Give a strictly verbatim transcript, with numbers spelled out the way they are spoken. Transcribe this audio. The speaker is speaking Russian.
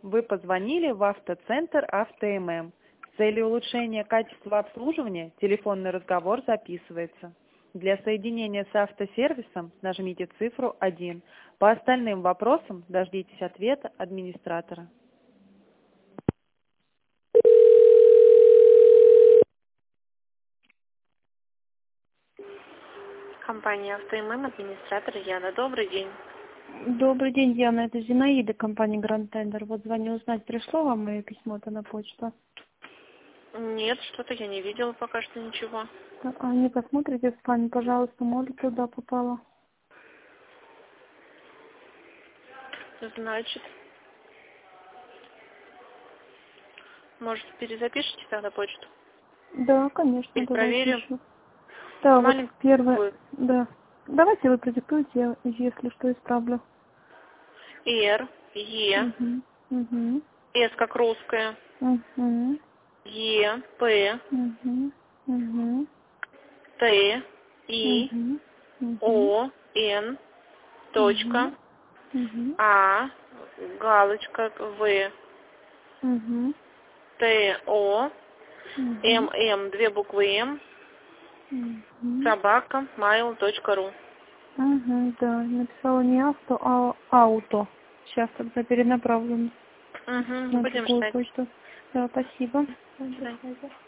Вы позвонили в автоцентр АвтоММ. С целью улучшения качества обслуживания телефонный разговор записывается. Для соединения с автосервисом нажмите цифру один. По остальным вопросам дождитесь ответа администратора. Компания «АвтоММ», администратор Яна. Добрый день. Добрый день, Яна. Это Зинаида, компания Grand Tender. Вот звоню узнать, пришло вам мое письмо-то на почту? Нет, что-то я не видела пока что ничего. А не посмотрите в спаме, пожалуйста, может, туда попало? Значит, может, перезапишите тогда почту? Да, конечно, Или давайте проверим? еще. Да, вот Маленькую первое, букву. да. Давайте вы продиктуйте, я, если что, исправлю. Р, Е, Угу, угу, С как русская, угу, Е, П, угу, угу, Т, И, угу, угу, О, Н, угу, точка, угу, А, галочка, В, угу, Т, О, угу, М, М, две буквы М, угу. собака, mail точка ру. Угу, да, написала не авто, а ауто. Сейчас тогда перенаправлю Угу, на будем другую ждать. почту. Да, спасибо. До До свидания. связи.